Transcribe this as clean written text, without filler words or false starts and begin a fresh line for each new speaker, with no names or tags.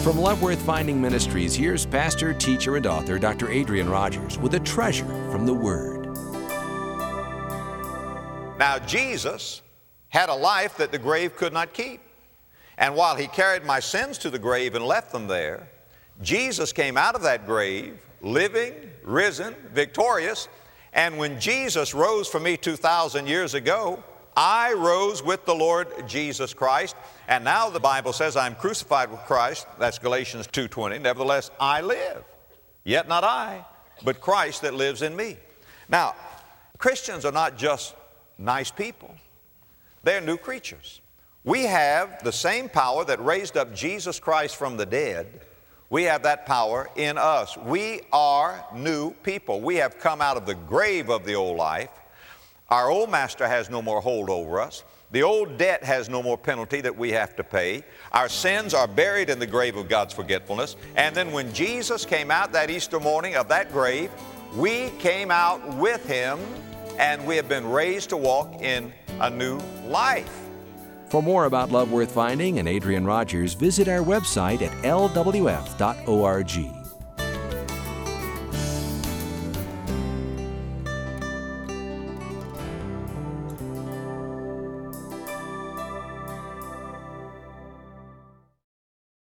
From Love Worth Finding Ministries, here's pastor, teacher, and author Dr. Adrian Rogers with a treasure from the Word.
Now, Jesus had a life that the grave could not keep. And while he carried my sins to the grave and left them there, Jesus came out of that grave, living, risen, victorious. And when Jesus rose for me 2,000 years ago, I rose with the Lord Jesus Christ. And now the Bible says I'm crucified with Christ. That's Galatians 2:20. Nevertheless, I live. Yet not I, but Christ that lives in me. Now, Christians are not just nice people. They're new creatures. We have the same power that raised up Jesus Christ from the dead. We have that power in us. We are new people. We have come out of the grave of the old life. Our old master has no more hold over us. The old debt has no more penalty that we have to pay. Our sins are buried in the grave of God's forgetfulness. And then when Jesus came out that Easter morning of that grave, we came out with Him, and we have been raised to walk in a new life.
For more about Love Worth Finding and Adrian Rogers, visit our website at lwf.org.